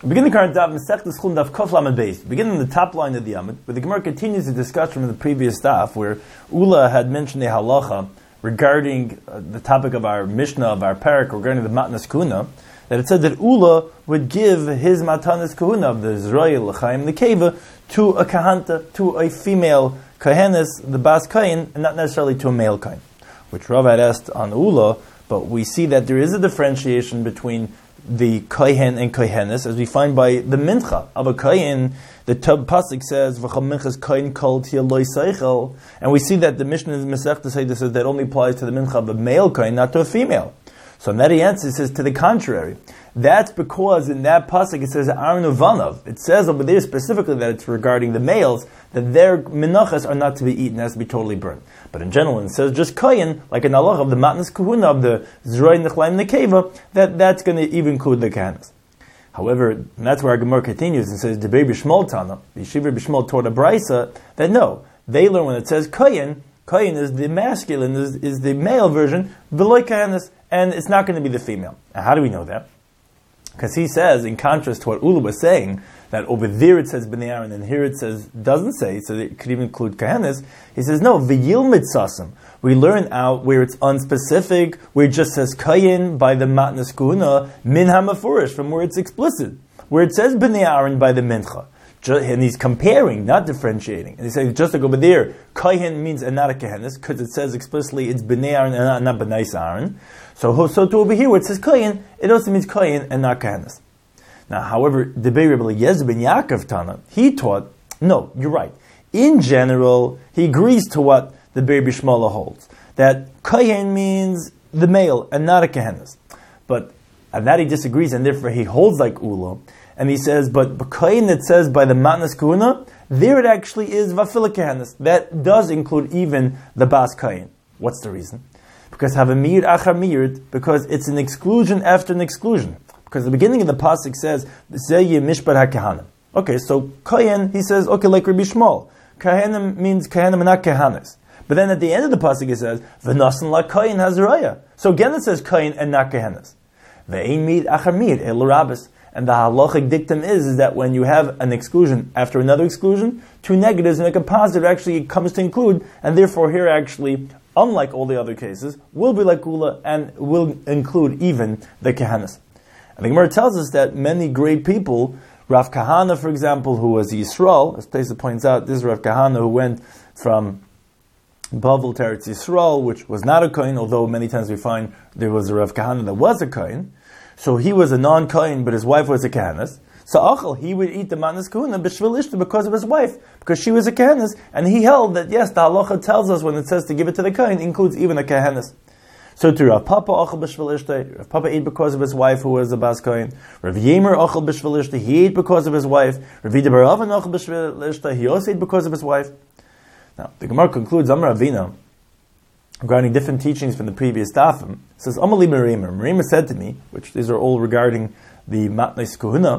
We begin the current daf, Masechtas Chulin daf Kaf Lamed Beis. Beginning the top line of the Amud, where the Gemara continues the discussion from the previous daf, where Ula had mentioned a halacha regarding the topic of our Mishnah, of our parak, regarding the Matnas Kahuna, that it said that Ula would give his Matanas Kahuna, of the Zraya, L'chaim, the Keva, to a Kahanta, to a female Kahanis, the Bas Kain, and not necessarily to a male Kain. Which Rav had asked on Ula, but we see that there is a differentiation between the kohen and kohenis, as we find by the mincha of a kohen. The pasuk says v'chol minchas kohen kol tiyaloi seichel, and we see that the Mishnah in Masechta says that only applies to the mincha of a male kohen, not to a female. So in that he answers, says to the contrary. That's because in that pasuk it says Aaron Uvanov. It says over there specifically that it's regarding the males, that their menachas are not to be eaten, has to be totally burnt. But in general, it says just kohen, like an halach of the matnas kahuna, of the zroy nechlayim nekeva, that's going to even include the kahanas. However, and that's where our Gemara continues and says, Debei b'shmol tana, the Yeshiva b'shmol taught a brisa, that no, they learn when it says kohen is the masculine, is the male version, v'loy kahanas, and it's not going to be the female. Now, how do we know that? Because he says, in contrast to what Ula was saying, that over there it says Bnei Aaron, and here it says, doesn't say, so it could even include Kahanis. He says, no, V'yil mitzasim. We learn out where it's unspecific, where it just says Kayin by the Matnas Kahuna, Min HaMafurish, from where it's explicit. Where it says Bnei Aaron by the Mincha. And he's comparing, not differentiating. And he's saying, just like over there, Kayin means and not a Kahanis, because it says explicitly it's Bnei Aaron and not Bnei Aaron. So to over here, where it says Kayin, it also means Kayin and not Kahanis. Now, however, the Rebbe Eliezer ben Yaakov Tana, he taught, no, you're right. In general, he agrees to what the Rebbe Shmala holds, that Kayin means the male and not a Kahanis. But on that he disagrees, and therefore he holds like Ula. And he says, but Kayin that says by the Matnas Kahuna, there it actually is Vafila Kahanis. That does include even the Bas Kayin. What's the reason? Because have a miyud achar miyud, because it's an exclusion after an exclusion. Because the beginning of the pasuk says, Zeye mishpat hakahana. Okay, so Kayin, he says, okay, like Rabbi Shmuel. Kahanim means Kahanim and not Kahanis. But then at the end of the pasuk it says, V'nasan la Kayin hazaraya. So again it says Kayin and not Kahanis. Ve'ein miyud achar miyud, el rabis. And the halachic dictum is that when you have an exclusion after another exclusion, two negatives make a positive actually comes to include, and therefore here actually, unlike all the other cases, will be like Ula and will include even the Kahanis. And the Gemara tells us that many great people, Rav Kahana, for example, who was Yisrael, as Pesach points out, this is Rav Kahana who went from Bavel to Eretz Yisrael, which was not a Kohen, although many times we find there was a Rav Kahana that was a Kohen. So he was a non-Kohen, but his wife was a Kahanis. So Achel, he would eat the Matnas Kahuna b'shvil ishta because of his wife, because she was a Kahanis, and he held that yes, the halacha tells us when it says to give it to the Kohen, includes even a Kahanis. So to Rav Papa Achel b'shvil ishta, Rav Papa ate because of his wife, who was a Bas Kohen. Rav Yemer Achel b'shvil ishta, he ate because of his wife. Rav Yida bar Avan Achel b'shvil ishta, he also ate because of his wife. Now, the Gemara concludes, Amar Avina, regarding different teachings from the previous dafim. It says, Amali Merima. Merima said to me, which these are all regarding the Matnas Kahuna.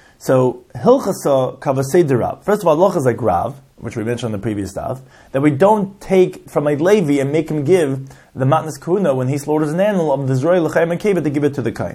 So, Hilchasa Kavasei de Rav. First of all, Allah is like Rav, which we mentioned on the previous daf, that we don't take from a Levi and make him give the Matnas Kahuna when he slaughters an animal of the Zroy L'chaim and Keva to give it to the Kain.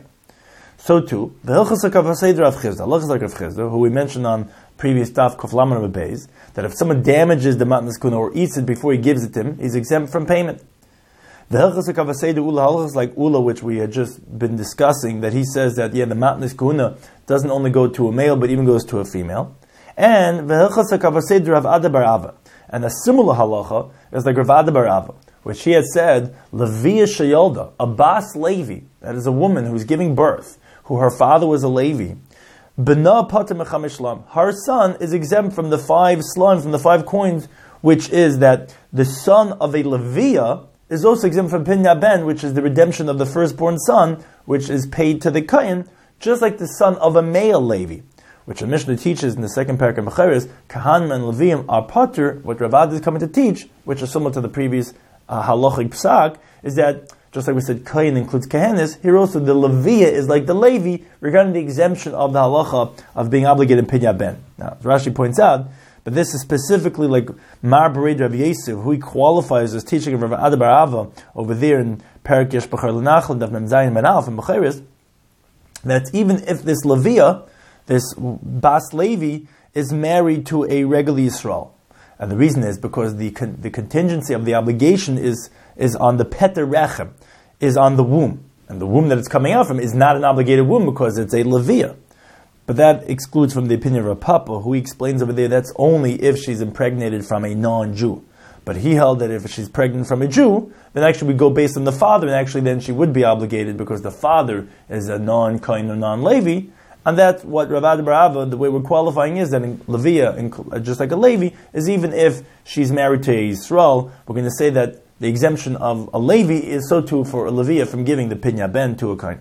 So too, the Hilchasa Kavasei de Rav Chizda. Allah is like Rav Chizda, who we mentioned on previous daf Koflaman of Beis, that if someone damages the Matnas Kahuna or eats it before he gives it to him, he's exempt from payment. The Hilchas HaKavasei Ula halachas like Ula, which we had just been discussing, that he says that the Matnas Kahuna doesn't only go to a male, but even goes to a female. And the Hilchas HaKavasei Rav Ada bar Ava. And a similar halacha is like Rav Ada bar Ava, which he had said, Leviya Sheyolda, a Bas Levi, that is a woman who's giving birth, who her father was a Levi, B'na Pater Mechamish Shlam. Her son is exempt from the 5 slime, from the 5 coins, which is that the son of a Leviya is also exempt from Pinya Ben, which is the redemption of the firstborn son, which is paid to the Kayin, just like the son of a male Levi, which the Mishnah teaches in the second parak of Mecheres, Kahanim and Leviim are Pater. What Ravad is coming to teach, which is similar to the previous halachic psak, is that just like we said, Kayin includes Kahanis, here also the Leviya is like the Levi regarding the exemption of the halacha of being obligated in Pinya Ben. Now, as Rashi points out, but this is specifically like Mar Bered Rav Yosef, who he qualifies as teaching of Rav Ada bar Ava over there in Parak Yesh B'char L'Nachal, Daf Mem Zayin Ben Alf and Mecheres, that even if this Leviya this Bas Levi is married to a regular Yisrael. And the reason is because the contingency of the obligation is on the Peter Rechem, is on the womb. And the womb that it's coming out from is not an obligated womb because it's a Leviah. But that excludes from the opinion of Rav Papa, who explains over there that's only if she's impregnated from a non-Jew. But he held that if she's pregnant from a Jew, then actually we go based on the father, and actually then she would be obligated because the father is a non-Kohen or non-Levi. And that's what Rav Ada bar Ava, the way we're qualifying is that in Leviah, just like a Levi, is even if she's married to a Yisrael, we're going to say that the exemption of a Levi is so too for a Leviah from giving the Pinya Ben to a Kohen.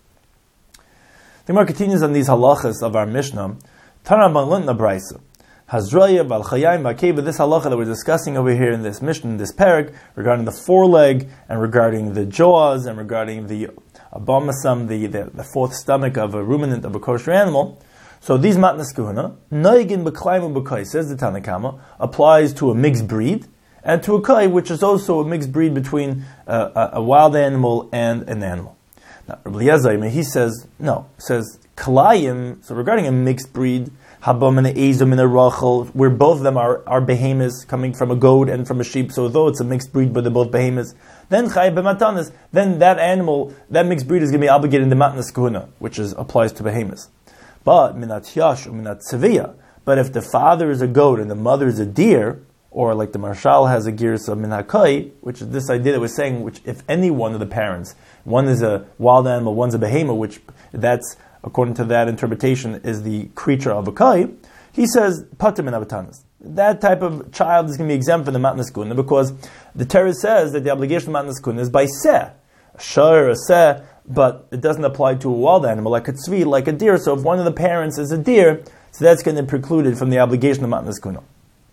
The Gemara continues on these halachas of our Mishnah. Tana Balintna Braisa. Hazraya, Balchayim, Vakeva, this halacha that we're discussing over here in this Mishnah, in this parak, regarding the foreleg, and regarding the jaws, and regarding the abomasam, the fourth stomach of a ruminant, of a kosher animal. So these matnas kahuna, noigin b'klayim b'kai, says the Tanakama, applies to a mixed breed, and to a kai, which is also a mixed breed between a wild animal and an animal. Now, Rabbi Eliezer, he says, no, says kalayim, so regarding a mixed breed, habam and ezum and a rachel, where both of them are behemoths, coming from a goat and from a sheep, so though it's a mixed breed, but they're both behemoths, then chay b'matanas, then that animal, that mixed breed is going to be obligated in the matnas kahuna, which applies to behemoths. But minat yash or minat tziviyah, but if the father is a goat and the mother is a deer, or like the Marshal has a girsa min hakai, which is this idea that we're saying, which if any one of the parents, one is a wild animal, one's a behemoth, which that's, according to that interpretation, is the creature of a kai, he says, patim min abatanas. That type of child is going to be exempt from the matnas kuna, because the Torah says that the obligation of matnas kuna is by seh, a shor, a seh, but it doesn't apply to a wild animal, like a tzvi, like a deer. So if one of the parents is a deer, so that's going to be precluded from the obligation of matnas kuna.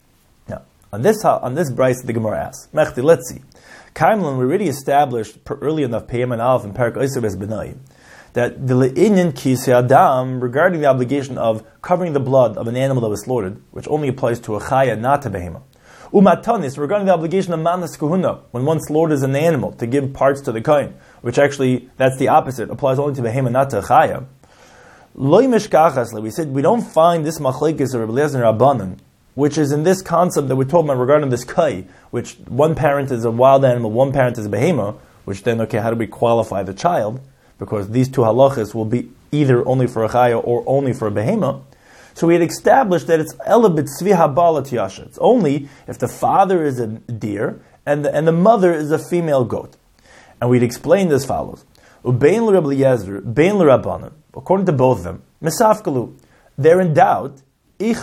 On this brayse, the Gemara asks, Mechti, let's see. Kaimlan, we already established early enough, Peyam and Alf and Parak Oiser Bes Benai, that the le'inyan kisei adam, regarding the obligation of covering the blood of an animal that was slaughtered, which only applies to a chaya, not a behema. Umatanis, regarding the obligation of manas kahuna, when one slaughters an animal to give parts to the kohen, which actually, that's the opposite, applies only to behema, not to a chaya. Loi mishkachas, we said, we don't find this machlekes of Rebbe Eliezer and Rabbanan, which is in this concept that we're talking about regarding this kai, which one parent is a wild animal, one parent is a behemoth, which then, okay, how do we qualify the child? Because these two halachas will be either only for a chaya or only for a behemoth. So we had established that it's elabit tzvi habalat yasha. It's only if the father is a deer and the mother is a female goat. And we'd explained as follows. Ubein l'Rebbe Eliezer, bein l'Rabbanan, according to both of them, misafkalu, they're in doubt. Do we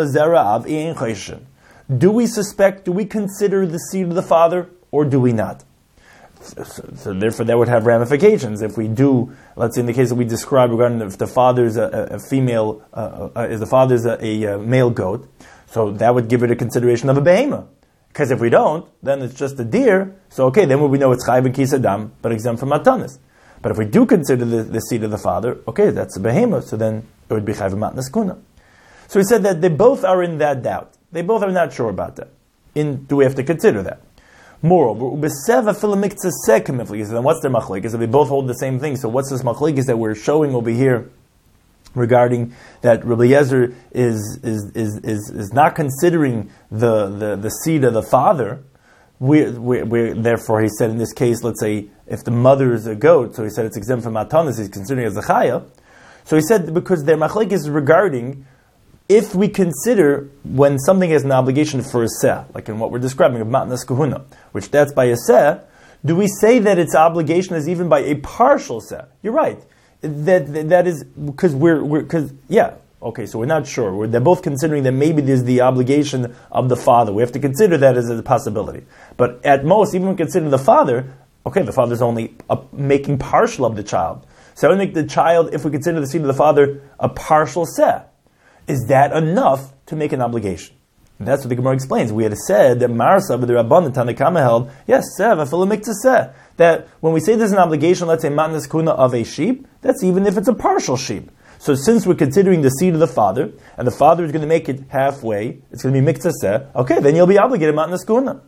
suspect, do we consider the seed of the father, or do we not? So therefore that would have ramifications. If we do, let's say in the case that we described regarding if the father is a female, if the father is a male goat, so that would give it a consideration of a behemoth. Because if we don't, then it's just a deer, so okay, then we know it's chayv and kisadam, but exempt from matanis. But if we do consider the seed of the father, okay, that's a behemoth, so then it would be chayv and matnas kuna. So he said that they both are in that doubt. They both are not sure about that. Do we have to consider that? Moreover, then what's their machlekes? If they both hold the same thing, so what's this machlekes that we're showing over here regarding that Rabbi Eliezer is not considering the seed of the father? Therefore, he said in this case, let's say if the mother is a goat, so he said it's exempt from matanis, he's considering it as a chaya. So he said because their machlekes is regarding if we consider when something has an obligation for a seh, like in what we're describing of matnas kahuna, which that's by a seh, do we say that its obligation is even by a partial seh? You're right. That is because so we're not sure. They're both considering that maybe there's the obligation of the father. We have to consider that as a possibility. But at most, even when considering the father, okay, the father's only making partial of the child. So I would make the child, if we consider the seed of the father, a partial seh. Is that enough to make an obligation? And that's what the Gemara explains. We had said that Marsa with the Rabban Tanakama held, yes, that when we say there's an obligation, let's say matnas kuna of a sheep, that's even if it's a partial sheep. So since we're considering the seed of the father, and the father is going to make it halfway, it's going to be miktzah, okay, then you'll be obligated matnas kuna.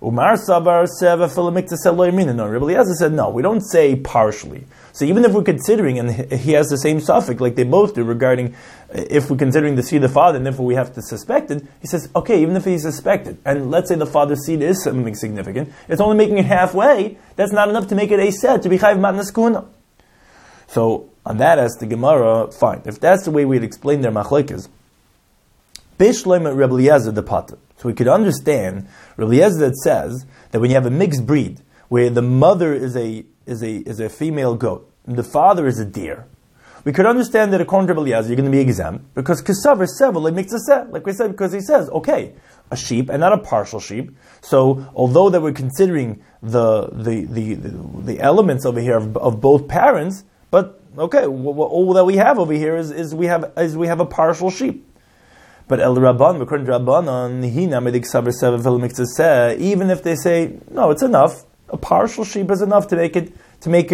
Umar Sabar Seva Filamikta Loimina. No, Rabbi Eliezer said, no, we don't say partially. So even if we're considering, and he has the same suffix like they both do regarding if we're considering the seed of the father and therefore we have to suspect it, he says, okay, even if he's suspected, and let's say the father's seed is something significant, it's only making it halfway, that's not enough to make it a set, to be chayiv matnas kuna. So on that as the Gemara, fine. If that's the way we'd explain their machlekes, Bishleim Rabbi Eliezer the Pata. So we could understand Rabbi Eliezer that says that when you have a mixed breed, where the mother is a female goat, and the father is a deer, we could understand that according to Rabbi Eliezer, you're going to be exempt, because Kesavar Sevel makes a set, like we said, because he says, okay, a sheep and not a partial sheep. So although that we're considering the elements over here of both parents, but okay, all that we have over here is we have a partial sheep. But El Rabban, according to Rabbanon, even if they say no, it's enough. A partial sheep is enough to make it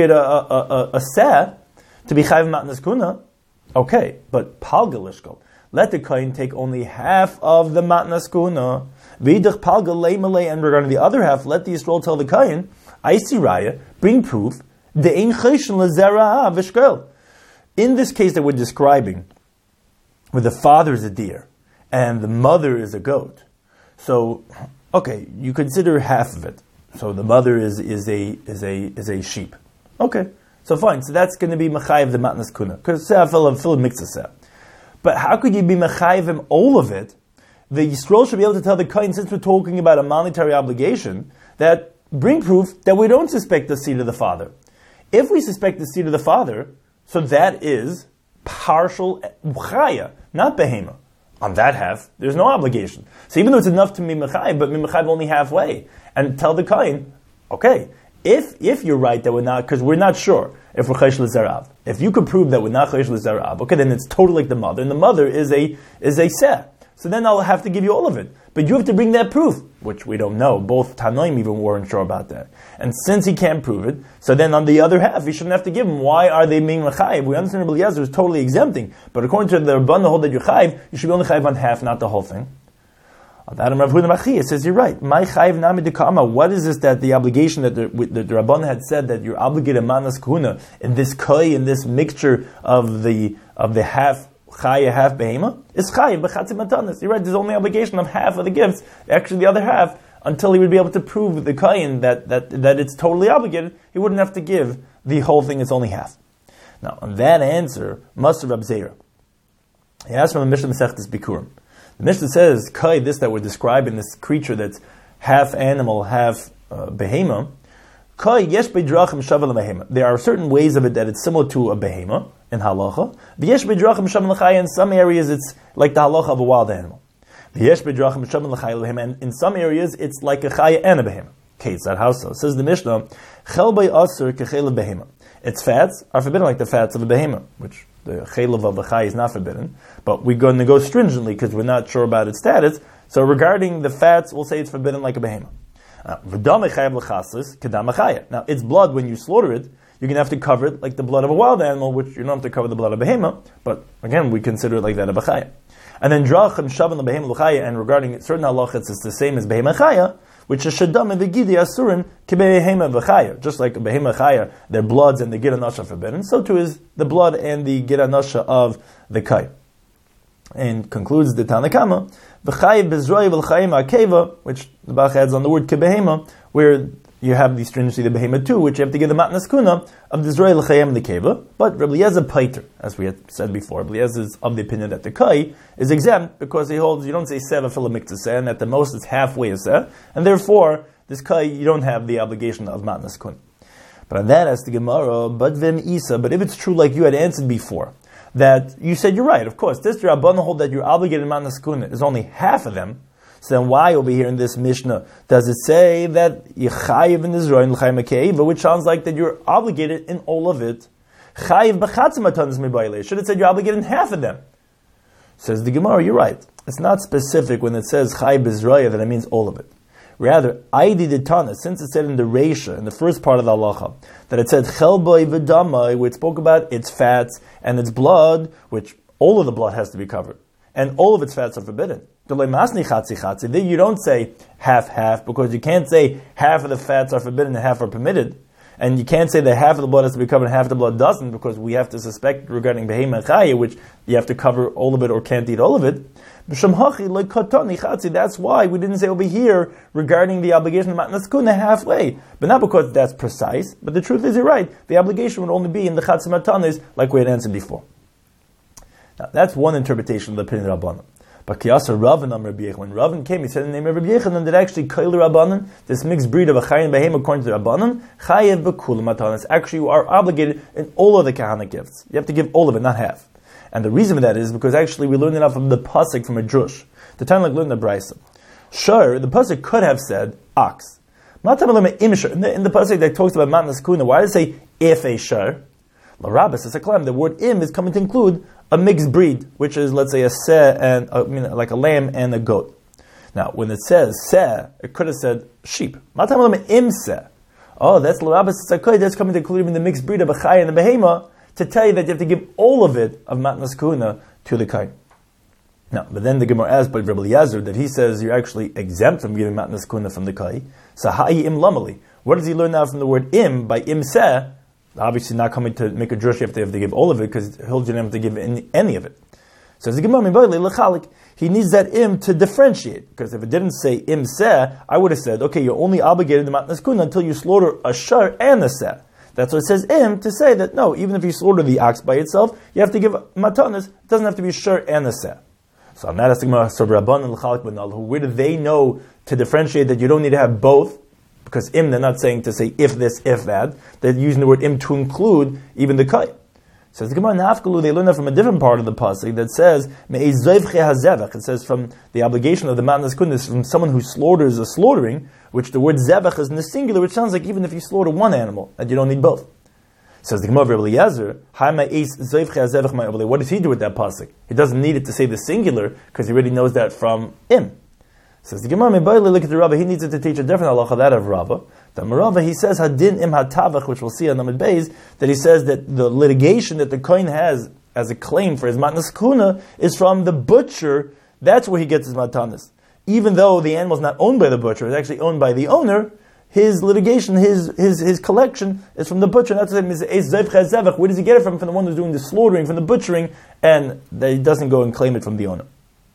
a set to be chayv matnas kuna. Okay, but palgalishkol. Let the kohen take only half of the matnas kuna. V'idach palgal leimalei, and regarding the other half, let the Yisrael tell the kohen, I see raya, bring proof. The ein choshen lezera v'shkel. In this case that we're describing, where the father is a deer and the mother is a goat, so okay, you consider half of it. So the mother is a sheep. Okay, so fine. So that's going to be mechayiv the matnas kuna because fill mixed. But how could you be mechayiv him all of it? The Yisrael should be able to tell the kohen, since we're talking about a monetary obligation, that bring proof that we don't suspect the seed of the father. If we suspect the seed of the father, so that is partial chaya, not behema. On that half, there's no obligation. So even though it's enough to be mechayiv, but mechayiv only halfway, and tell the kohen, okay, if you're right that we're not, because we're not sure if we're chaysh l'zarav. If you could prove that we're not chaysh l'zarav, okay, then it's totally like the mother, and the mother is a seh. So then I'll have to give you all of it. But you have to bring that proof, which we don't know. Both Tanoim even weren't sure about that. And since he can't prove it, so then on the other half, he shouldn't have to give him. Why are they being mechayiv? We understand Rabbi Eliezer is totally exempting. But according to the Rabban, the whole that you're chayiv, you should be only chayiv on half, not the whole thing. It says you're right. My chayiv nami dekama. What is this that the obligation that the Rabban had said that you're obligated manas kuna in this koi, in this mixture of the half chaya, half behema, is chayiv b'chatzim matanas. You're right. There's only obligation of half of the gifts. Actually, the other half, until he would be able to prove the kohen that it's totally obligated, he wouldn't have to give the whole thing. It's only half. Now, on that answer, Master Rab Zera, he asked from the Mishnah Masechtas Bikurim. The Mishnah says, kai, this that we're describing, this creature that's half animal, half behema, kai yesh b'drachim shavel behema. There are certain ways of it that it's similar to a behema in halacha. V'yesh b'drachim shavel l'chaya. In some areas, it's like the halacha of a wild animal. V'yesh b'drachim shavel l'chaya behema. And in some areas, it's like a chaya and a behema. Okay, that how so? Says the Mishnah, chel by aser kechel behema. Its fats are forbidden like the fats of a behema, which the chelav of a chay is not forbidden, but we're going to go stringently because we're not sure about its status. So regarding the fats, we'll say it's forbidden like a behema. Now, its blood, when you slaughter it, you're going to have to cover it like the blood of a wild animal, which you don't have to cover the blood of a behema, but again, we consider it like that of a chaya. And then drachim shavan behema l'chaya, and regarding certain halachas, it's the same as behema chaya, which is shadam and the gidi asurin kibehema v'chaya. Just like a behema chaya, their bloods and the gid anasha forbidden, so too is the blood and the gid anasha of the kai. And concludes the Tanakama, v'chayiv bezroi v'chayim akeva, which the Bach adds on the word kibehema, where you have the stringency of the behema too, which you have to give the matnas kuna of the zroi l'chayim and the keva. But Rabbi Eliezer paiter, as we had said before, Rabbi Eliezer is of the opinion that the kai is exempt because he holds you don't say seva filamiktaseh, and at the most it's halfway a seh, and therefore this kai you don't have the obligation of matnas kuna. But on that as the Gemara, but vim isa. But if it's true, like you had answered before, that you said you're right, of course, this Rabban hold that you're obligated matnas kuna is only half of them. So then why over here in this Mishnah does it say that Yechayiv in Israel l'chayim akeiva, which sounds like that you're obligated in all of it? Chayiv b'chatzim atanas mibayle. Should have said you're obligated in half of them. Says the Gemara, you're right. It's not specific when it says Chayiv b'Israel that it means all of it. Rather, Aidi Ditana, since it said in the Reisha, in the first part of the halacha, that it said Chelboi v'damai, which spoke about its fats and its blood, which all of the blood has to be covered. and all of its fats are forbidden. There you don't say half, because you can't say half of the fats are forbidden and half are permitted. And you can't say that half of the blood has to be covered and half of the blood doesn't, because we have to suspect regarding Behema and Chaya, which you have to cover all of it or can't eat all of it. That's why we didn't say over here regarding the obligation of Matnas Kuna halfway. But not because that's precise, but the truth is you're right. The obligation would only be in the Chatzi Matanis, like we had answered before. Now, that's one interpretation of the opinion of Rabbanan. But Kiyasa Ravan Am Rabbi Yechon, when Ravan came, he said in the name of Rabbi Yechon that actually Kail Rabbanan, this mixed breed of a Chayin Behem according to the Rabbanan, Chayev B'Kul Matanis. Actually, you are obligated in all of the Kahana gifts. You have to give all of it, not half. And the reason for that is because actually we learned it out from the pasuk from a drush. The time like learned the brisa. Sure, the pasuk could have said ox. In the pasuk that talks about Matnas Kuna, why does it say if a shur? L'Rabbis is a claim. The word im is coming to include a mixed breed, which is, let's say, a seh and like a lamb and a goat. Now, when it says seh, it could have said sheep. Im seh. Oh, that's l'Rabbis Tzakoi. That's coming to include even the mixed breed of a chay and a behema, to tell you that you have to give all of it of Matnas Kuna to the kain. Now, but then the Gemara asks by Rabbi Eliezer that he says you're actually exempt from giving Matnas Kuna from the kain. So ha'i im lamali. What does he learn now from the word im by im seh? Obviously not coming to make a drush, you have to give all of it, because he'll not have to give any of it. So the Gemara, he needs that im to differentiate, because if it didn't say im seh, I would have said, okay, you're only obligated to Matnas Kuna until you slaughter a shar and a seh. That's what it says im, to say that no, even if you slaughter the ox by itself, you have to give matanas. It doesn't have to be shur and a seh. So I'm not asking where do they know to differentiate that you don't need to have both? Because im, they're not saying to say if this, if that. They're using the word im to include even the kai. Says the Gemara Nafkalu, they learn that from a different part of the pasuk that says it says from the obligation of the Matnas Kuna, from someone who slaughters a slaughtering, which the word zevach is in the singular, which sounds like even if you slaughter one animal, that you don't need both. Says the Gemara of Rabbi Eliezer, what does he do with that pasuk? He doesn't need it to say the singular, because he already knows that from im. Says the Gemara, look at the Rava, he needs it to teach a different halacha, that of Rava. The Rava, he says, hadin im hatavach, which we'll see on Amud Beis, that he says that the litigation that the kohen has as a claim for his Matnas Kuna is from the butcher. That's where he gets his matanas. Even though the animal is not owned by the butcher, it's actually owned by the owner, his litigation, his collection is from the butcher. That's what it says. Where does he get it from? From the one who's doing the slaughtering, from the butchering, and he doesn't go and claim it from the owner.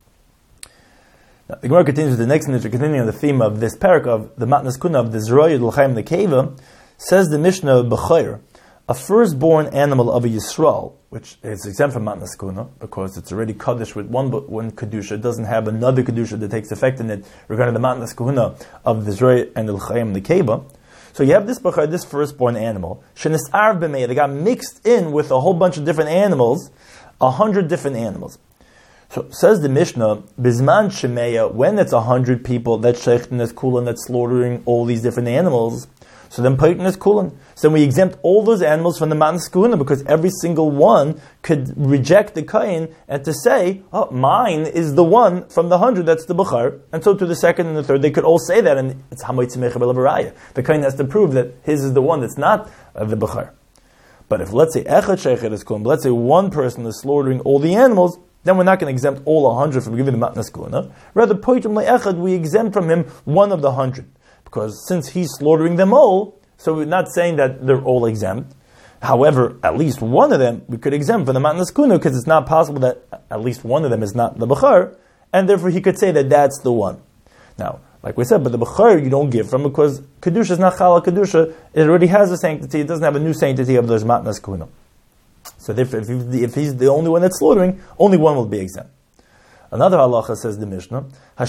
Now, the Gemara continues with the next minute, continuing on the theme of this parak of the Matnas Kuna of the Zeroyah L'chaim Nekeva. Says the Mishnah B'chayr, a firstborn animal of a Yisrael, which is exempt from Matnas Kuna because it's already kaddish with one kedusha, it doesn't have another kedusha that takes effect in it regarding the Matnas Kuna of the Zeroyah and the L'chaim Nekeva. So you have this b'chayr, this firstborn animal, shenis'ar b'mei, they got mixed in with a whole bunch of different animals, 100 different animals. So says the Mishnah, Bizman Shemeya, when it's 100 people that's sheikhtin as kulan, that's slaughtering all these different animals, so then peitin is kulan. So then we exempt all those animals from the Matnas Kuna, because every single one could reject the kain and to say, oh, mine is the one from the 100 that's the b'char, and so to the second and the third, they could all say that, and it's hamoitz mechabel avaraya. The kain has to prove that his is the one that's not the b'char. But if let's say echad sheikhet is kulan, let's say one person is slaughtering all the animals, then we're not going to exempt all 100 from giving the Matnas Kuna. Rather, poitum le'echad, we exempt from him one of the 100. Because since he's slaughtering them all, so we're not saying that they're all exempt. However, at least one of them we could exempt from the Matnas Kuna, because it's not possible that at least one of them is not the B'char, and therefore he could say that that's the one. Now, like we said, but the B'char you don't give from, because Kedusha is not Chala Kedusha, it already has a sanctity, it doesn't have a new sanctity of those Matnas Kuna. So if he's the only one that's slaughtering, only one will be exempt. Another halacha says the Mishnah,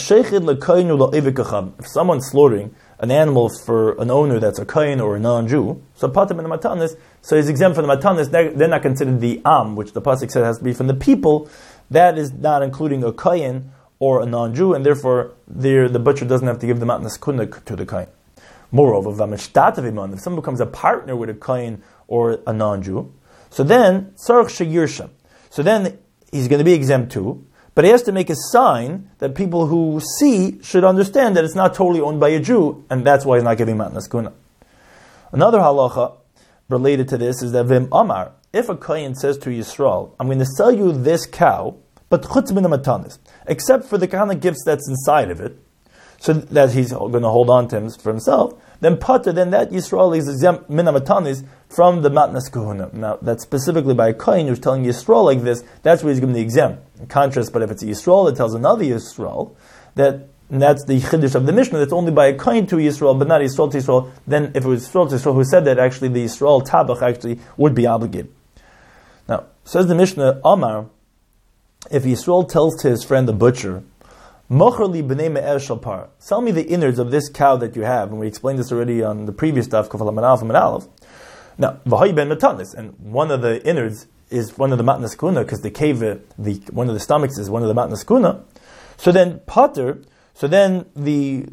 if someone's slaughtering an animal for an owner that's a kohen or a non-Jew, so patim in the matanis, so he's exempt from the matanis, they're not considered the am, which the pasuk said has to be from the people, that is not including a kohen or a non-Jew, and therefore the butcher doesn't have to give the Matnas Kuna to the kohen. Moreover, if someone becomes a partner with a kohen or a non-Jew, so then, so then he's going to be exempt too, but he has to make a sign that people who see should understand that it's not totally owned by a Jew, and that's why he's not giving Matnas Kuna. Another halacha related to this is that Vim Amar, if a kohen says to Yisrael, I'm going to sell you this cow, but chutz min matanis, except for the kahana gifts that's inside of it, so that he's going to hold on to him for himself, then pater, then that Yisrael is exempt min matanis from the matnas kahuna. Now, that's specifically by a kohen who's telling Yisrael like this, that's where he's going to be exempt. In contrast, but if it's a Yisrael that tells another Yisrael, and that's the chiddush of the Mishnah, that's only by a kohen to Yisrael, but not Yisrael to Yisrael, then if it was Yisrael to Yisrael who said that, actually the Yisrael tabach actually would be obligated. Now, says the Mishnah, Amar, if Yisrael tells to his friend the butcher, Mocher li b'nei me'er shel par, sell me the innards of this cow that you have, and we explained this already on the previous stuff, Kuf Alam Aleph and Aleph. Now, v'hay ben matanis, and one of the innards is one of the matnas kuna, because the cave, one of the stomachs is one of the matnas kuna. So then pater, so then the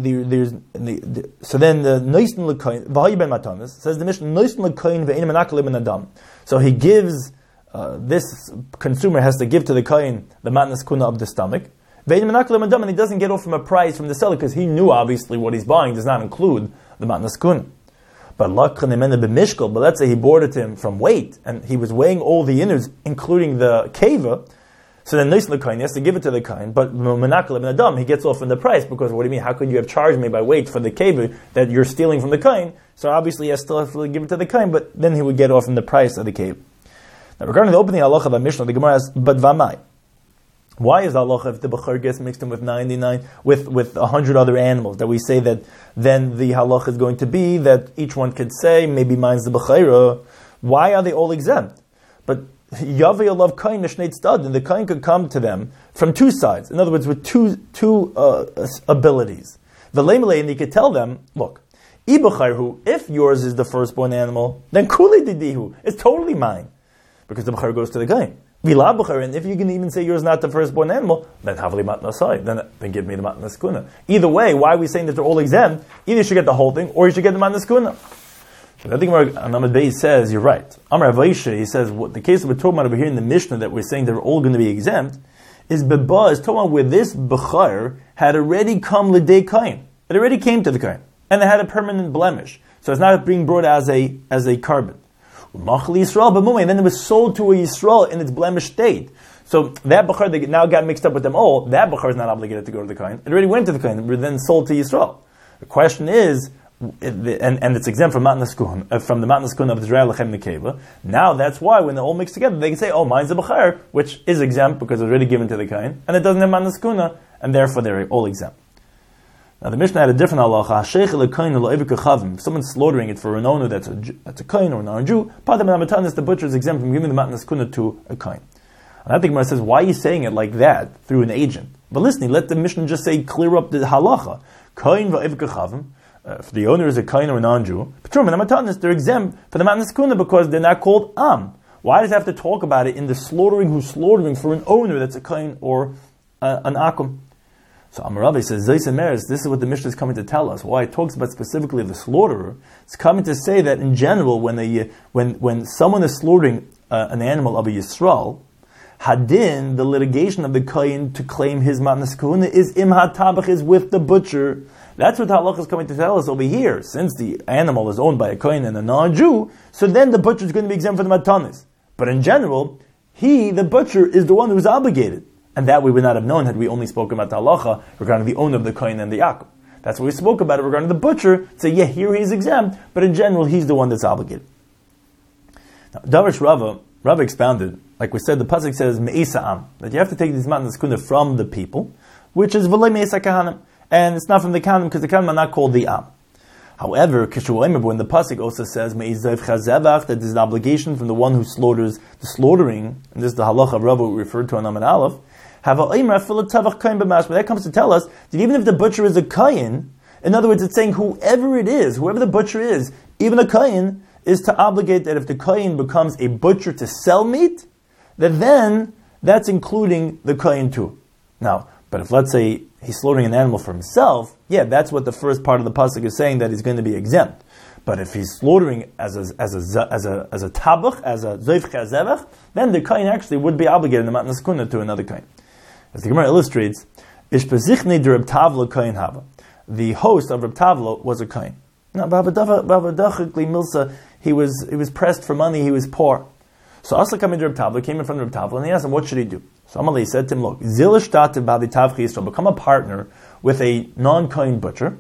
noisen l'koyin v'hay ben matanis, says the Mishnah, noisen l'koyin ve'ein menakle ben adam. So he gives, this consumer has to give to the koyin the matnas kuna of the stomach, ve'ein menakle ben adam, and he doesn't get off from a price from the seller because he knew obviously what he's buying does not include the matnas kuna. But let's say he bought it to him from weight, and he was weighing all the innards, including the keva. So then, nice l'kain, he has to give it to the kain. But menakle ben adam, he gets off in the price because what do you mean? How could you have charged me by weight for the keva that you're stealing from the kain? So obviously, he still has to give it to the kain, but then he would get off in the price of the keva. Now, regarding the opening halacha of the Mishnah, the Gemara asks, but v'amai. Why is halacha if the bechor gets mixed in with 99, with 100 other animals, that we say that then the halacha is going to be that each one could say, maybe mine's the bechira. Why are they all exempt? But Yavei alav kain neshnei tzad, and the kain could come to them from two sides. In other words, with two abilities. V'leimelei, and he could tell them, look, ibachayhu, if yours is the firstborn animal, then kuli didihu, it's totally mine, because the bechor goes to the kain. And if you can even say yours is not the firstborn animal, then havli matnasai, then give me the matnas kuna. Either way, why are we saying that they're all exempt? Either you should get the whole thing, or you should get the matnas kuna. I think Amad Bey says, you're right. Amar Avaisha, he says, what the case that we're talking about over here in the Mishnah, that we're saying they're all going to be exempt, is Beba, is talking about where this Bechar had already come L'dei Kain. It already came to the Kain. And it had a permanent blemish. So it's not being brought as a carbon. Machli Yisrael, but then it was sold to a Yisrael in its blemished state. So that Bechar that now got mixed up with them all, that Bechar is not obligated to go to the Kain. It already went to the Kain, but then sold to Yisrael. The question is, and it's exempt from matnas kun, from the matnas kun of the Israel lechem nekeva. Now that's why when they all mix together, they can say, "Oh, mine's a bechar," which is exempt because it's already given to the kain, and it doesn't have matnas kuna, and therefore they're all exempt. Now the Mishnah had a different halacha. If someone's slaughtering it for an owner that's a kain or a non-Jew, the butcher is exempt from giving the matnas kuna to a kain. And I think Gemara says, why are you saying it like that through an agent? But listen, let the Mishnah just say, clear up the halacha. Kain va'ivkachavim. If the owner is a kain or a non-Jew, they're exempt for the matnas kuna because they're not called am. Why does it have to talk about it in the slaughtering who's slaughtering for an owner that's a kain or an akum? So Amaravi says, this is what the Mishnah is coming to tell us. Why it talks about specifically the slaughterer. It's coming to say that in general, when someone is slaughtering an animal of a Yisrael, hadin, the litigation of the kain to claim his matnas kuna is imhat tabach, is with the butcher. That's what halach is coming to tell us over here. Since the animal is owned by a kohen and a non-Jew, so then the butcher is going to be exempt from the matanis. But in general, the butcher, is the one who is obligated. And that we would not have known had we only spoken about the halacha regarding the owner of the kohen and the yakum. That's what we spoke about it regarding the butcher. Say, yeah, here he's exempt, but in general, he's the one that's obligated. Now, Darish Rava expounded, like we said, the pasuk says, me'isa am, that you have to take these matnas kuna from the people, which is v'lei me'isa kahanim. And it's not from the kahanim, because the kahanim are not called the am. However, when the pasuk also says that there's an obligation from the one who slaughters the slaughtering, and this is the halacha of Rava we referred to on Amud Aleph, but that comes to tell us that even if the butcher is a kain, in other words, it's saying whoever it is, whoever the butcher is, even a kain, is to obligate that if the kain becomes a butcher to sell meat, that then that's including the kain too. Now, but if let's say he's slaughtering an animal for himself, yeah, that's what the first part of the pasuk is saying, that he's going to be exempt. But if he's slaughtering as a tabach, as a zoif chazevach, then the kain actually would be obligated in the matnas kuna to another kain. As the Gemara illustrates, Ishpazichni de Reb Tavla kain hava. The host of Reb Tavla was a kain. Now, Bavadachikli Milsa, he was pressed for money, he was poor. So Asla came to Reb Tavla, came in front of Reb Tavla, and he asked him, what should he do? So Amalei said to him, look, become a partner with a non-kohen butcher,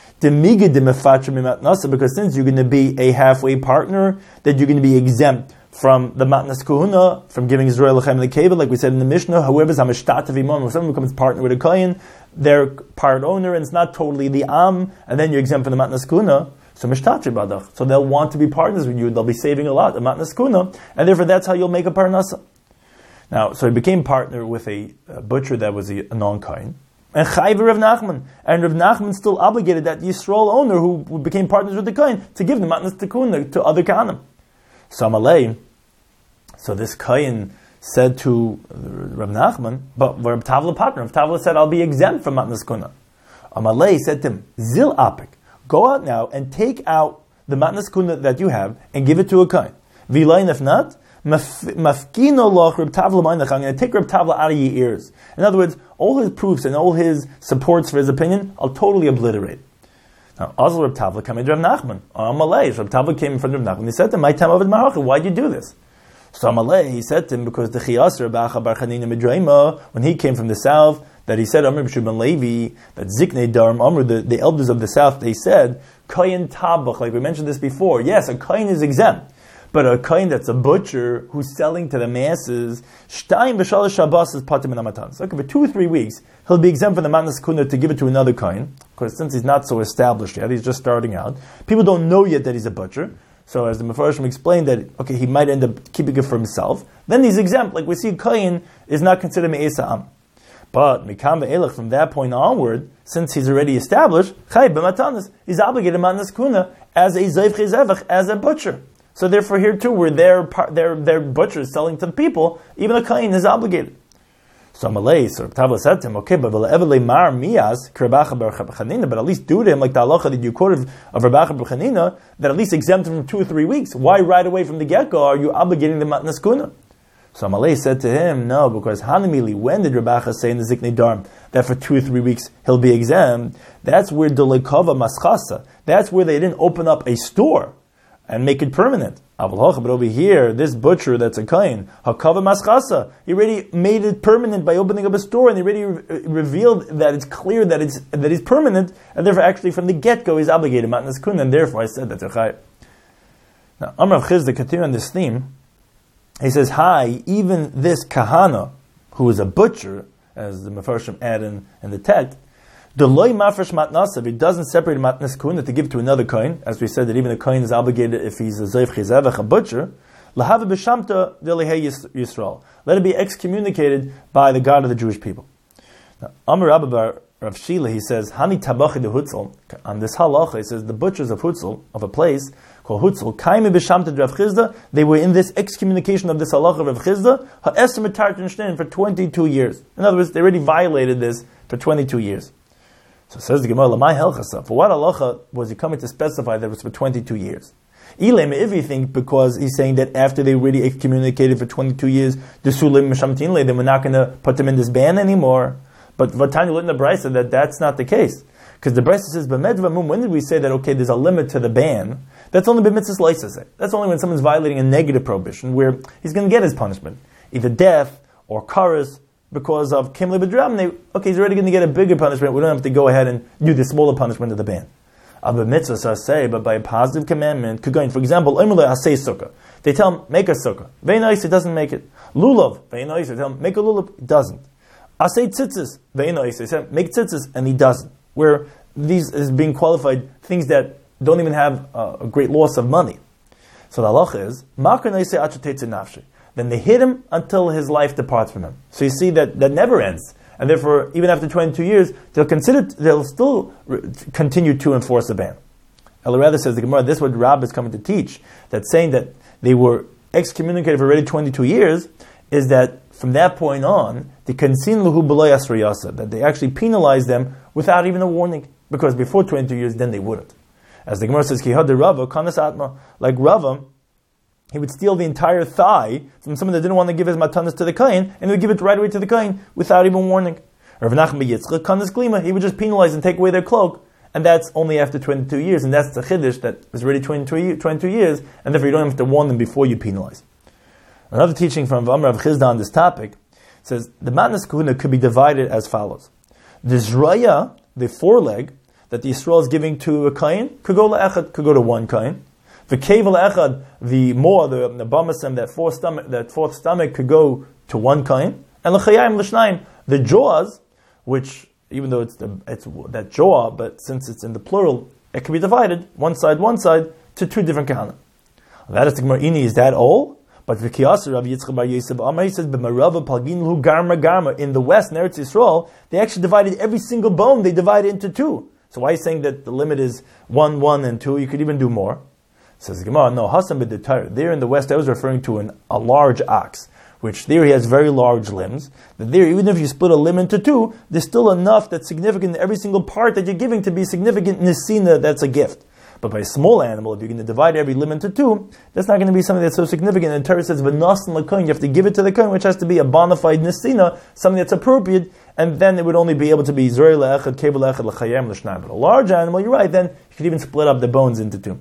because since you're going to be a halfway partner, that you're going to be exempt from the matnas kahuna, from giving Israel lechem lekeva, like we said in the Mishnah. However, when someone becomes partner with a kohen, they're part owner, and it's not totally the am, and then you're exempt from the matnas kahuna. So mishtatri badach. So they'll want to be partners with you. They'll be saving a lot, the matnas kahuna, and therefore that's how you'll make a parnasa. Now, so he became partner with a butcher that was a non-kohen. And Chayv Rav Nachman. And Rav Nachman still obligated that Yisrael owner who became partners with the kohen to give the matnas tikkun to other kahanim. So Amalei, so this kohen said to Rav Nachman, but Rav Tavla partner. Rav Tavla said, I'll be exempt from matnas tikkun. Amalei said to him, Zil apik, go out now and take out the matnas tikkun that you have and give it to a kohen. Vilayin if not, Mafkino loch Reb Tavla meinach. I'm going to take Reb Tavla out of your ears. In other words, all his proofs and all his supports for his opinion, I'll totally obliterate. Now, Azal Reb Tavla came to Reb Nachman. Amalei, Reb Tavla came in front of Reb Nachman. He said to him, "My time of Maracha, why'd you do this?" So Amalei, he said to him, because the Chiyasar Bacha Bar Chanina Midraima, when he came from the south, that he said, Amr B'Shub ben Levi, that Ziknei Darm Amr, the elders of the south, they said, Kohen Tabach, like we mentioned this before. Yes, a Kohen is exempt. But a kohen that's a butcher who's selling to the masses, shtayim v'shalosh shabbos is patim min hamatan. So for 2 or 3 weeks, he'll be exempt from the matnas kuna to give it to another kohen, because since he's not so established yet, he's just starting out. People don't know yet that he's a butcher. So as the Mefarshim explained that, okay, he might end up keeping it for himself. Then he's exempt. Like we see, kohen is not considered me'esa am. But mikam ve'elach, from that point onward, since he's already established, chay b'matanas, he's obligated matnas kuna as a zayv chizevach, as a butcher. So therefore here too, where their butchers selling to the people, even a kohen is obligated. So Amalei, so Tavla said to him, okay, but at least do to him like the halacha that you quoted of Rabacha bar Chanina, that at least exempt him from 2 or 3 weeks. Why right away from the get-go are you obligating the matnas kuna? So Amalei said to him, no, because Hanamili, when did Rabacha say in the Ziknei Darm that for 2 or 3 weeks he'll be exempt? That's where Delekava Maschasa, that's where they didn't open up a store and make it permanent. But over here, this butcher that's a kohen, hakava maschasa, he already made it permanent by opening up a store, and he already revealed that it's clear that it's permanent, and therefore actually from the get-go he's obligated matnas kun, and therefore I said that to Chai. Now, Amar Chizda, continue on this theme, he says, hi, even this kahana, who is a butcher, as the Mefarshim add in the text, the loy mafresh matnasav, it doesn't separate matnas kuna to give to another kohen, as we said that even a kohen is obligated if he's a zayv chizavach, a butcher. Lahava b'shamta delehei Yisrael. Let it be excommunicated by the God of the Jewish people. Now, Amar Rabba bar Rav Shila, he says, Hani tabachi de Hutzel. On this halacha, he says the butchers of Hutzel, of a place called Hutzel, kaime b'shamta Rav Chizda, they were in this excommunication of this halacha of Rav Chizda, ha'esem etartin shnein, for 22 years. In other words, they already violated this for 22 years. So says the Gemara, Lamai Helchasa, for what halacha was he coming to specify that it was for 22 years? Ilem, if you think, because he's saying that after they already excommunicated for 22 years, the Sulim Meshamtinle, then we're not going to put them in this ban anymore. But Vatanya learned in the Brisa that's not the case. Because the Brisa says, B'medvamum, when did we say that, okay, there's a limit to the ban? That's only b'mitzvahs leisase. That's only when someone's violating a negative prohibition, where he's going to get his punishment. Either death, or karas, because of Kimli B'dram, okay, he's already going to get a bigger punishment. We don't have to go ahead and do the smaller punishment of the ban. Abba mitzvah say, but by a positive commandment, could go in. For example, they tell him, make a sukkah. Very nice, it doesn't make it. Lulav, very nice, they tell him, make a lulav, it doesn't. Asay tzitzis, very nice, they say, make tzitzis, and he doesn't. Where these is being qualified things that don't even have a great loss of money. So the halacha is, then they hit him until his life departs from him. So you see that never ends. And therefore, even after 22 years, they'll still continue to enforce the ban. El rather says the Gemara, this is what Rab is coming to teach, that saying that they were excommunicated for already 22 years, is that from that point on, the kansin luhu b'lo yasriyasa, that they actually penalized them without even a warning. Because before 22 years, then they wouldn't. As the Gemara says, Ki had the Rava, kanas atma, like Rava, he would steal the entire thigh from someone that didn't want to give his matanas to the kohen, and he would give it right away to the kohen without even warning. Rav Nachman Yitzchak, kanas glima, he would just penalize and take away their cloak, and that's only after 22 years, and that's the chiddush that is already 22 years, and therefore you don't have to warn them before you penalize. Another teaching from Rav Chizda on this topic, says the matnas kahuna could be divided as follows. The zraya, the foreleg that the Yisrael is giving to a kain, could go le'echad, could go to one kain. The kevel le'echad, the more, the bamasem, that fourth stomach could go to one kain. And l'chayayim l'shnayim, the jaws, which even though it's that jaw, but since it's in the plural, it can be divided one side, to two different kahana. That is the Gemara Ini. Is that all? But v'kiyasir Rav Yitzchak bar Yosef Amar, he says b'marava palgin garma. In the west, in Eretz Yisrael, they actually divided every single bone. They divided into two. So why are you saying that the limit is 1, 1, and 2? You could even do more. Says the Gemara, no. Hasam b'detar. There in the west, I was referring to a large ox, which there he has very large limbs. That there, even if you split a limb into two, there's still enough that's significant in every single part that you're giving to be significant in Nesina. That's a gift. But by a small animal, if you're going to divide every limb into two, that's not going to be something that's so significant. And the Torah says, "V'nas l'kohen," you have to give it to the kohen, which has to be a bona fide nesina, something that's appropriate, and then it would only be able to be zrei le'echad, kevel le'echad, l'chayim l'shnayim. But a large animal, you're right, then you could even split up the bones into two.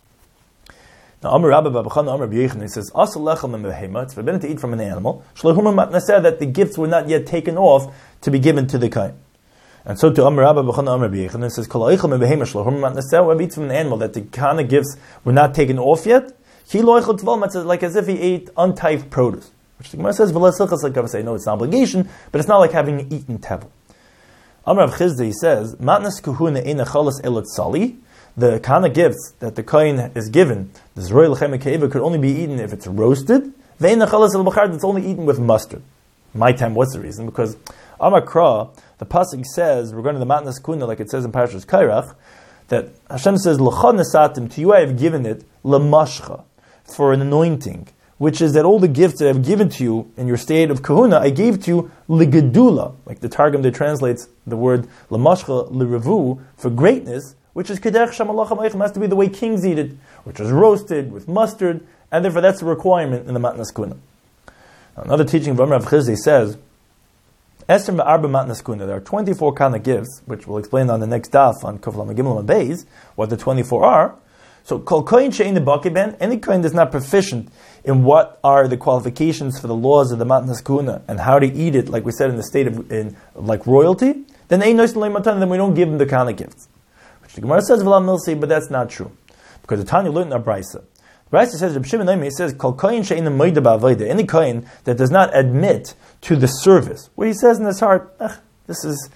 Now, Amar Rabba Babachana, Amar B'yechon, he says, "Asal lechem memehema." It's forbidden to eat from an animal. Shlehuma matnaseh, that the gifts were not yet taken off to be given to the kohen. And so to Amar Rabba B'chana Amar B'yechon, it says, "Kol ha'eichel mebehema shlehuma matnaseh." Whoever eats from an animal that the kind of gifts were not taken off yet, he lo eichel tval matzah, like as if he ate untithed produce. Which the Gemara says, "V'la silchas," like I say, no, it's an obligation, but it's not like having eaten tevel. Amar Rav Chizda, he says, "Matnas kahuna ein achalas elot sali." The kind of gifts that the kohen is given, the zroy lechem keiva, could only be eaten if it's roasted. Ve'ein achalas el b'chard, it's only eaten with mustard. My time, what's the reason? Because Amar Kra, the pasuk says regarding the matnas kuna, like it says in Parashas Kairach, that Hashem says, "L'cha nesatim," to you I have given it lemashcha, for an anointing, which is that all the gifts that I've given to you in your state of kahuna, I gave to you ligedula, like the Targum that translates the word lemashcha lirevu, for greatness, which is kedech shamalach hamaychim, has to be the way kings eat it, which is roasted with mustard, and therefore that's a requirement in the matnas kuna. Another teaching of Amar Rav Chizdi says, Esther Ma'arba Matnas Kuna, there are 24 kind of gifts, which we'll explain on the next daf on Kuf Lamed Gimel and Beis, what the 24 are. So, Kol Koyin She'ein Baki Ben, any kohen that's not proficient in what are the qualifications for the laws of the Matnas Kuna and how to eat it, like we said in the state of like royalty, then Ein Nois L'Lei Matan, then we don't give him the kind of gifts. Which the Gemara says V'lam Milsi, but that's not true, because the Tanya learned in our Brisa. Brisa says, Reb Shimon Omer, he says, Kol koyin she'ein moida ba'avoda, any koyin that does not admit to the service, where he says in his heart, this is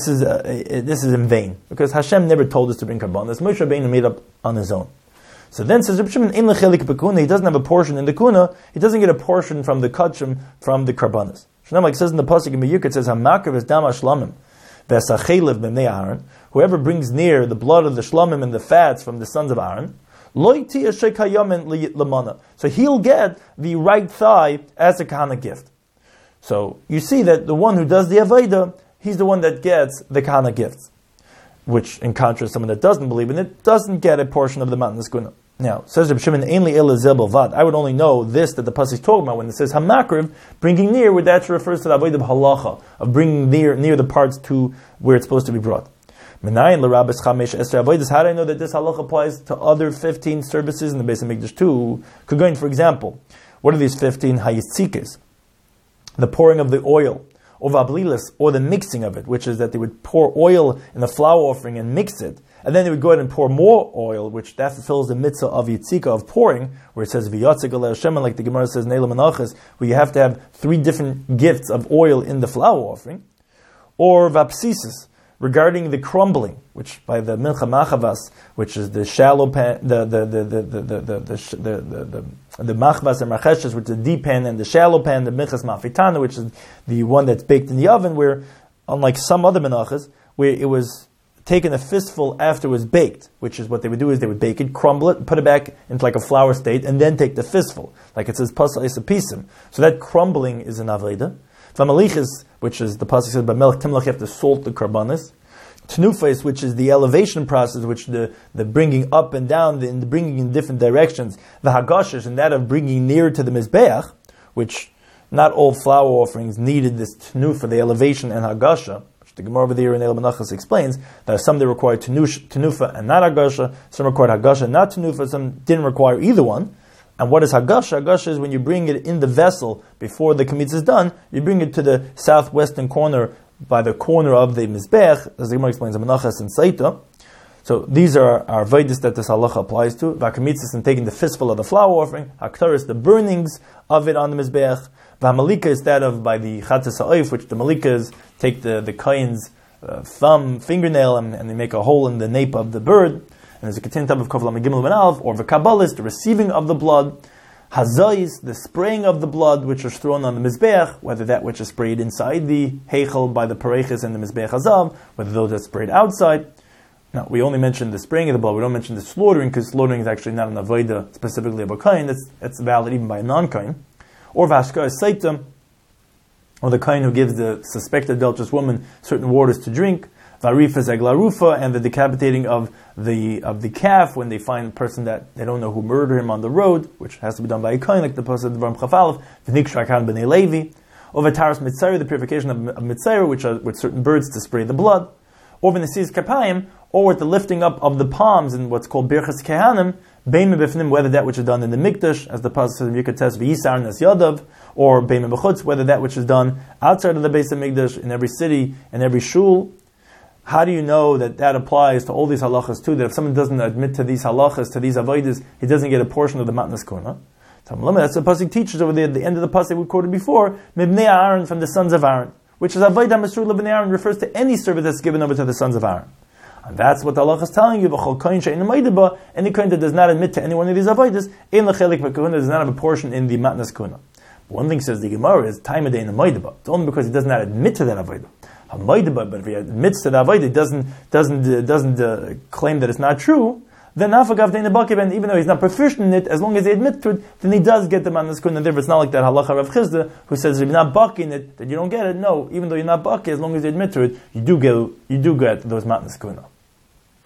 in vain, because Hashem never told us to bring karbanos. Moshe Rabbeinu made up on his own. So then says Reb Shimon, ein lechelik b'kuna, he doesn't have a portion in the kuna, he doesn't get a portion from the kachim, from the karbanos. Shnam, like it says in the pasuk in Meyuk, it says, Hamakrav es dam hashlamim, v'esachelev b'nei Aaron, whoever brings near the blood of the shlamim and the fats from the sons of Aaron, so he'll get the right thigh as a kahana gift. So you see that the one who does the avodah, he's the one that gets the kahana gifts. Which, in contrast, someone that doesn't believe in it doesn't get a portion of the matnas kuna. Now, says Reb Shimon, "Ein li ela zeh bavad." I would only know this that the pasuk is talking about when it says hamakriv, bringing near, where that refers to the avodah of halacha, of bringing near the parts to where it's supposed to be brought. How do I know that this halach applies to other 15 services in the Beis HaMikdash too? Kogain, for example, what are these 15 hayitzikis? The pouring of the oil, or vablilis, or the mixing of it, which is that they would pour oil in the flour offering and mix it, and then they would go ahead and pour more oil, which that fulfills the mitzvah of yitzika, of pouring, where it says v'yatzik alei Hashem, like the Gemara says Neila Menachos, where you have to have 3 different gifts of oil in the flour offering, or vapsisis, regarding the crumbling, which by the milcha machavas, which is the shallow pan, the machvas and marcheshes, which is the deep pan, and the shallow pan, the minchas mafitana, which is the one that's baked in the oven, where, unlike some other menachas, where it was taken a fistful after it was baked, which is what they would do is they would bake it, crumble it, put it back into like a flour state, and then take the fistful, like it says pasal esapisim. So that crumbling is an aveda. V'malichis, which is the pasuk says by melech timlach, you have to salt the karbanis. Tenufais, which is the elevation process, which the bringing up and down, the bringing in different directions. The hagashish, and that of bringing near to the mizbeach, which not all flour offerings needed this tenufa, the elevation and hagasha. Which the Gemara over there in El Menachos explains that some that required tenufa and not hagasha, some required hagasha and not tenufa, some didn't require either one. And what is Hagasha? Hagasha is when you bring it in the vessel before the Kamitz is done, you bring it to the southwestern corner, by the corner of the Mizbech, as the Gemara explains, Menachas and Saita. So these are our Vedas that this halacha applies to. Vakamitzis and taking the fistful of the flour offering. Haktaris, the burnings of it on the Mizbech. Vamalika is that of by the Chatzis Ha'oif, which the Malikas take the Kain's fingernail, and they make a hole in the nape of the bird. And there's a continued type of Kavlam Gimel Ben Alf, or V'Kabbalis, the receiving of the blood. Hazais, the spraying of the blood which is thrown on the Mizbech, whether that which is sprayed inside the Heichel by the Pareiches and the Mizbech Hazav, whether those are sprayed outside. Now, we only mention the spraying of the blood, we don't mention the slaughtering, because slaughtering is actually not an Avodah specifically of a Kain, that's valid even by a non-Kain. Or Vashkar Saitam, or the Kain who gives the suspected adulterous woman certain waters to drink. Varifa Zeglarufa, and the decapitating of the calf when they find a person that they don't know who murdered him on the road, which has to be done by a kohen, like the pasuk of Ram Chafalef, V'nikshrakan b'nei Levi, or V'taras Mitzayr, the purification of Mitzayr, which are with certain birds to spray the blood, or V'nesis Kapayim, or with the lifting up of the palms in what's called Birchas Kehanim, Beim B'fnim, whether that which is done in the Mikdash, as the pasuk says in Yikates V'yisar Nas Yadav, or Beim B'chutz, whether that which is done outside of the base of Mikdash, in every city, in every shul. How do you know that applies to all these halachas too? That if someone doesn't admit to these halachas, to these avodas, he doesn't get a portion of the matnas kuna. That's what the pasuk teaches over there at the end of the pasuk we quoted before. Mibnei Aaron, from the sons of Aaron, which is avodah masur lebnei Aaron, refers to any service that's given over to the sons of Aaron. And that's what the halacha is telling you. V'chol kohen she'ein maideba, any kohen that does not admit to any one of these avodas, ein lechelik v'kahuna, does not have a portion in the matnas kuna. One thing says the Gemara is time of day in the maideba. It's only because he does not admit to that avodah. But if he admits to the avodah, doesn't claim that it's not true, then afagav dein bakiv, and even though he's not proficient in it, as long as he admits to it, then he does get the manas kun. And therefore, it's not like that halacha Rav Chizda who says if you're not baki in it, that you don't get it. No, even though you're not baki, as long as you admit to it, you do get those manas kuna.